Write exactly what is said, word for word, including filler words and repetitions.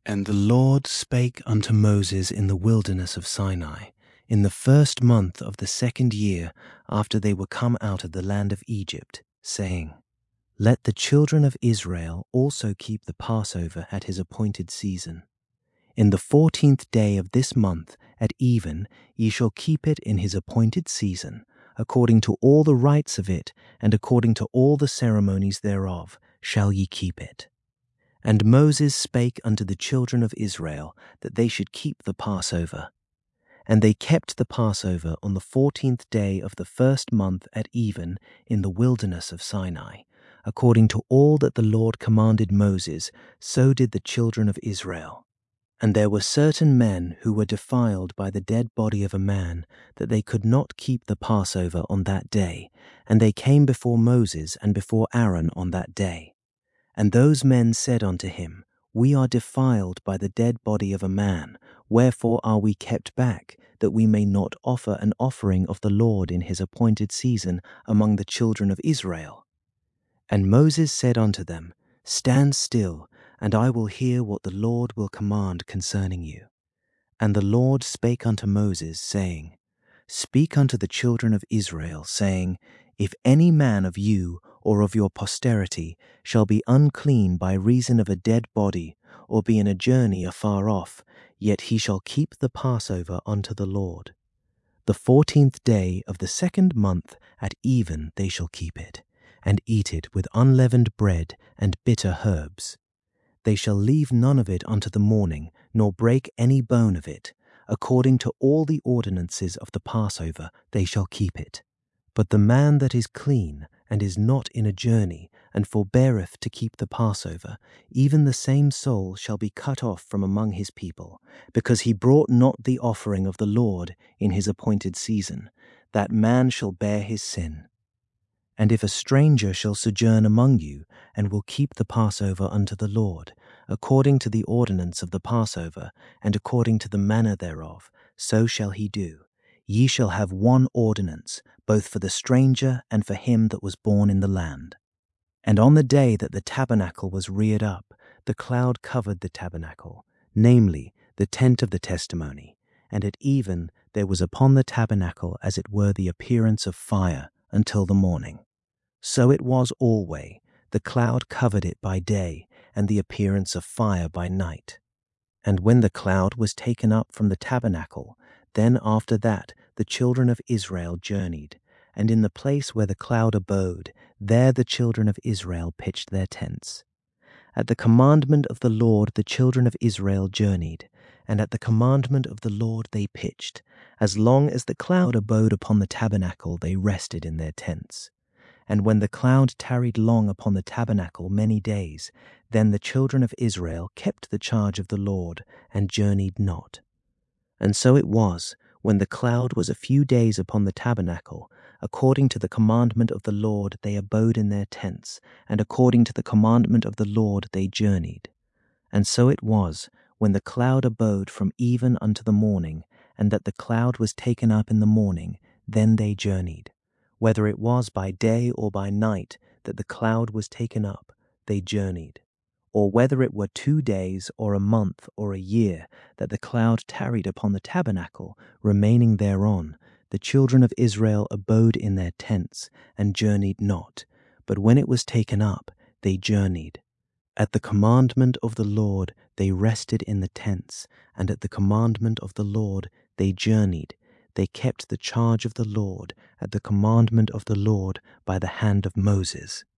And the Lord spake unto Moses in the wilderness of Sinai, in the first month of the second year after they were come out of the land of Egypt, saying, Let the children of Israel also keep the Passover at his appointed season. In the fourteenth day of this month at even ye shall keep it in his appointed season, according to all the rites of it, and according to all the ceremonies thereof shall ye keep it. And Moses spake unto the children of Israel that they should keep the Passover. And they kept the Passover on the fourteenth day of the first month at even in the wilderness of Sinai, according to all that the Lord commanded Moses, so did the children of Israel. And there were certain men who were defiled by the dead body of a man, that they could not keep the Passover on that day, and they came before Moses and before Aaron on that day. And those men said unto him, We are defiled by the dead body of a man, wherefore are we kept back, that we may not offer an offering of the Lord in his appointed season among the children of Israel? And Moses said unto them, Stand still, and I will hear what the Lord will command concerning you. And the Lord spake unto Moses, saying, Speak unto the children of Israel, saying, If any man of you or of your posterity shall be unclean by reason of a dead body, or be in a journey afar off, yet he shall keep the Passover unto the Lord. The fourteenth day of the second month at even they shall keep it, and eat it with unleavened bread and bitter herbs. They shall leave none of it unto the morning, nor break any bone of it. According to all the ordinances of the Passover they shall keep it. But the man that is clean, and is not in a journey, and forbeareth to keep the Passover, even the same soul shall be cut off from among his people, because he brought not the offering of the Lord in his appointed season. That man shall bear his sin. And if a stranger shall sojourn among you, and will keep the Passover unto the Lord, according to the ordinance of the Passover, and according to the manner thereof, so shall he do. Ye shall have one ordinance, both for the stranger and for him that was born in the land. And on the day that the tabernacle was reared up, the cloud covered the tabernacle, namely, the tent of the testimony, and at even there was upon the tabernacle as it were the appearance of fire until the morning. So it was alway, the cloud covered it by day, and the appearance of fire by night. And when the cloud was taken up from the tabernacle, then after that the children of Israel journeyed, and in the place where the cloud abode, there the children of Israel pitched their tents. At the commandment of the Lord the children of Israel journeyed, and at the commandment of the Lord they pitched. As long as the cloud abode upon the tabernacle they rested in their tents. And when the cloud tarried long upon the tabernacle many days, then the children of Israel kept the charge of the Lord, and journeyed not. And so it was, when the cloud was a few days upon the tabernacle, according to the commandment of the Lord they abode in their tents, and according to the commandment of the Lord they journeyed. And so it was, when the cloud abode from even unto the morning, and that the cloud was taken up in the morning, then they journeyed. Whether it was by day or by night that the cloud was taken up, they journeyed. Or whether it were two days or a month or a year that the cloud tarried upon the tabernacle, remaining thereon, the children of Israel abode in their tents, and journeyed not. But when it was taken up, they journeyed. At the commandment of the Lord they rested in the tents, and at the commandment of the Lord they journeyed. They kept the charge of the Lord at the commandment of the Lord by the hand of Moses.